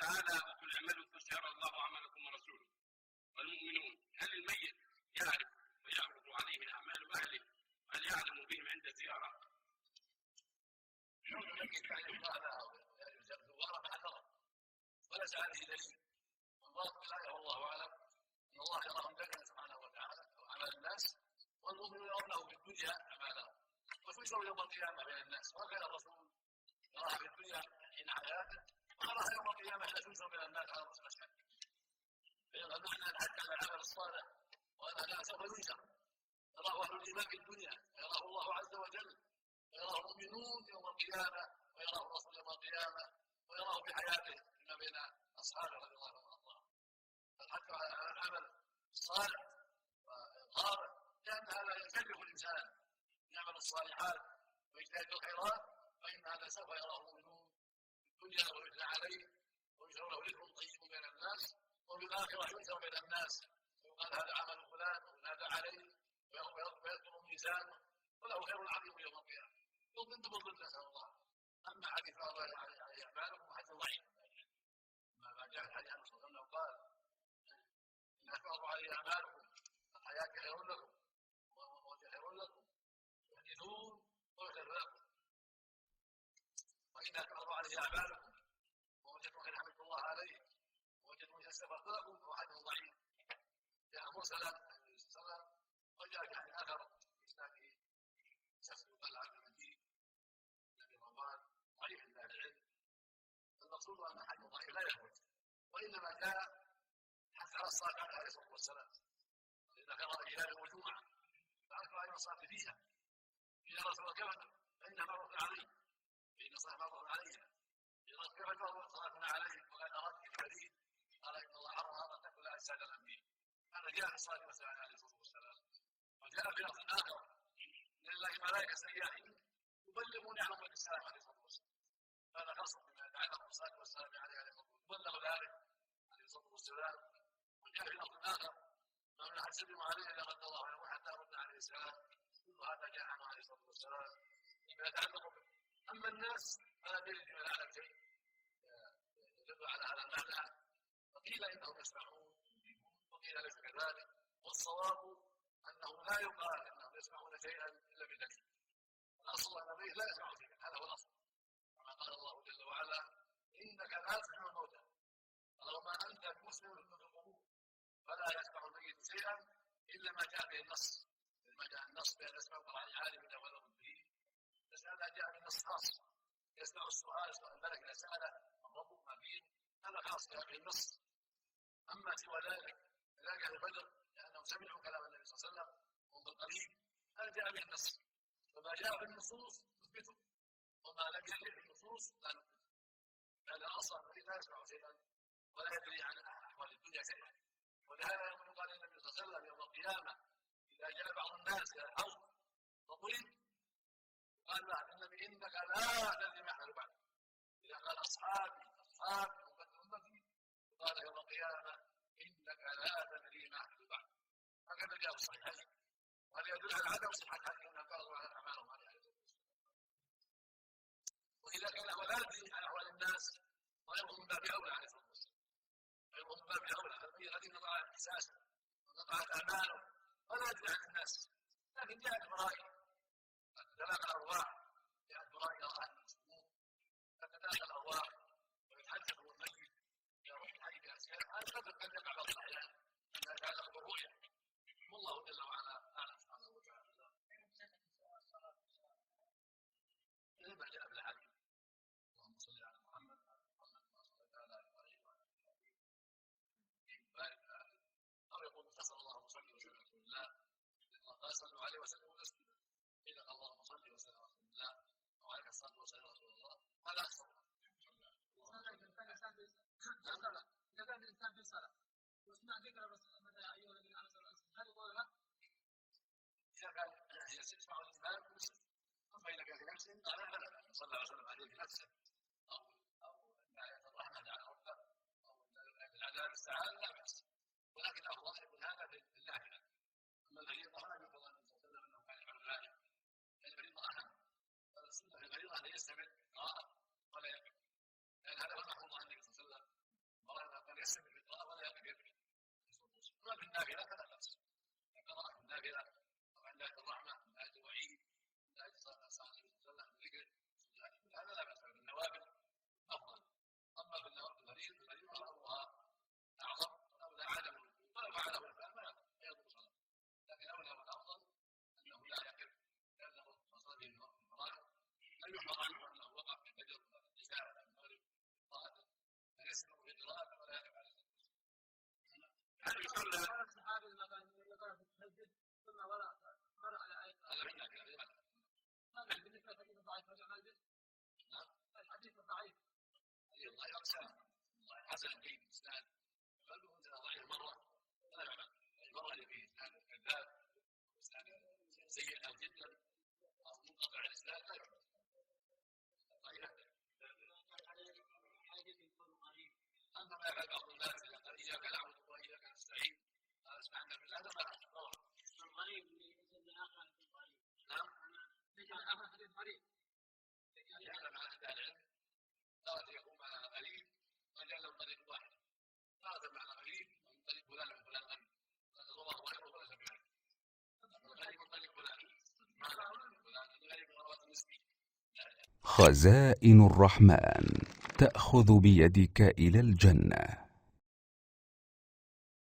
تعالى: وقل اعملوا فسيرى الله عملكم ورسوله والمؤمنون. هل الميت يعرف ويعرض عليه اعمال اهله؟ هل يعلم بهم عند زياره؟ يوم الميت يعني الله له زواره مع نظر وليس عليه دليل، والله بالايه والله اعلم ان الله يراهم جميعا سبحانه وتعالى اعمال الناس، والمؤمنون يرونه في الدنيا اعمالهم وتنشر يوم القيامه بين الناس. وكان الرسول يراها في الدنيا حين حياته ويراها يوم القيامه حين تنشر بين الناس على راس الاشهاد. فيبقى المعنى ان حتى على العمل الصالح وان لا سوف ينشر يراه اهل الايمان في الدنيا ويراه الله عز وجل ويراه المؤمنون يوم القيامه ويراه الرسول يوم القيامه ويراه في حياته فيما بين اصحابه رضي الله عنهم. فالحث على العمل الصالح والغارة لان هذا يكلف الانسان يعمل الصالحات ويجتهد في الخيرات، فان هذا سوف يراه المؤمنون في الدنيا ويثنى عليه ويشهر له ذكر طيب بين الناس، وفي الاخره ينشر بين الناس ويقال هذا عمل فلان وينادى عليه ويذكر ميزانه وله خير عظيم يوم القيامه يظن بالظل. نسال الله. اما حديث الله عليه اعمالكم حديث ضعيف، ما جاء الحديث عن صلى الله عليه وسلم قال ان تعرض عليه اعمالكم الحياه خير لكم والموت خير لكم تحدثون ويخير لكم، وإذا تعرض عليه أعمالكم ووجدتم خير حمد الله عليه ووجدتم يستغفر لكم فهو حديث ضعيف. جاء مرسلا عن النبي صلى الله عليه وسلم وجاء في حديث آخر في إسناده شخص يقال عبد المجيد النبي رمضان ضعيف عند أهل العلم. المقصود أن حديث ضعيف لا يثبت، وإنما جاء حث على الصلاة عليه الصلاة والسلام إذا كان رجلان يوم الجمعة فأكثر أن يصلي فيها إذا رسول الكفن فإنها مرة عليه فإن صلاة مرة عليها إذا كيف جرى صلاتنا عليه وقد أردت البريد قال إن الله حرم هذا تأكل أجساد الأنبياء. هذا جاء في الصلاة والسلام عليه الصلاة والسلام. وجاء في لفظ آخر إن لله ملائكة سياحين يبلغون عن أمة السلام عليه الصلاة والسلام. هذا خاص بما يتعلق بالصلاة والسلام عليه الصلاة والسلام يبلغ ذلك عليه الصلاة والسلام. وجاء في لفظ آخر من أحد سلم عليه إذا رد الله عنه حتى رد عليه السلام. كل هذا جاء عنه عليه الصلاة والسلام فيما يتعلق به. أما الناس فلا يجد من العالم شيء يدل على هذا المعنى، فقيل إنهم يسمعون وقيل ليس كذلك، والصواب أنه لا يقال إنهم يسمعون شيئا إلا بدليل. الأصل أن النبي لا يسمع شيئا، هذا هو الأصل كما قال الله جل وعلا إنك لا تسمع الموتى اللهم أنت مسلم في القبور فلا يسمع الميت شيئا إلا ما جاء به النص. لما جاء النص بأن يسمع عن عالم وله به هذا جاء بالنص خاص يسمع السؤال سؤال الملك اذا سال ربك ما فيه هذا خاص جاء بالنص. اما سوى ذلك لا جاء البدر لانهم سمعوا كلام النبي صلى الله عليه وسلم منذ قريب هذا جاء بالنص، فما جاء بالنصوص نثبته وما لم يجد بالنصوص لا نثبته. لان اصلا لا يسمع شيئا ولا يدري عن احوال الدنيا شيئا. ولهذا يقول قال النبي صلى الله عليه وسلم يوم القيامه اذا جاء بعض الناس الى الحوض فطلب قال له النبي انك لا تدري ما احدث بعد. اذا قال اصحابي امتي قال يوم القيامه انك لا تدري ما احدث بعد. هكذا جاء في الصحيحين، وهذا يدل على عدم صحه هذه انهم فرضوا على اعمالهم عليه الصلاه والسلام. واذا كان هو لا يدري على احوال الناس غيره من باب اولى عليه الصلاه والسلام، غيره من باب اولى الذي انقطع احساسه وانقطعت اعماله ولا يدري عن الناس. لكن جاءت برايه تتلاقى الارواح جاءت براء يراها المسلمون تتلاقى الارواح ويتحدث الميت يروح الحي باشياء هذا قد يقع بعض الاحيان انها تتعلق بالرؤيا والله جل وعلا اعلم سبحانه وتعالى. لما جاء في الحديث اللهم صل على محمد وعلى ما صليت على ابراهيم وعلى ال ابراهيم بارك عليه او يقول صلى الله وسلم على رسول الله قال صلوا عليه وسلموا تسليما إذا قال اللهم صل وسلم على رسول الله وعليك الصلاة والسلام على رسول الله هذا أحسن. إذا كان الإنسان في صلاة وسمع ذكر الرسول مثلا أيها الذين آمنوا هل يقول له؟ إذا كان يسمع الإمام مسلم، أما إذا كان في نفسه قال لا صلى الله عليه وسلم عليه في نفسه أو أن آية الرحمة على ربه أو أن العذاب استعان لا بأس، ولكن أفضل يكون هذا في النافلة. أما الفريضة فلا يقول النبي صلى الله عليه وسلم أنه كان يفعل ذلك، لأن الفريضة أهم. السنة في الفريضة أن يستمر قراءة ولا يقف، لأن هذا هو المحفوظ عن النبي صلى الله عليه وسلم قراءة ولا يعرف على هل يصلى الصحابي لما كان يقرأ في المسجد ثم مر على آية هذا منك هذا بالنسبة للحديث الضعيف رجع مسجد؟ نعم الحديث الضعيف الله يرسل حسن فيه إسناد قلبه أنزل ضعيف مرة لا يعمل المرة اللي فيه إسناد كذاب إسناد سيء جدا أو منقطع الإسناد لا يعمل أما ما يفعل بعض الناس إذا قال إياك نعبد وإياك نستعين أسمعنا بالله هذا ما نعرف الغريب اللي آخر حديث غريب نعم ليس آخر حديث غريب يعلم عن أهل العلم أراد يقوم على غريب وجعل من طريق واحد هذا معنى غريب من طريق فلان وفلان غني رواه غيره وليس بهذا الغريب من طريق فلان معنى فلان الغريب من رواه المسكين خزائن الرحمن تأخذ بيدك إلى الجنة.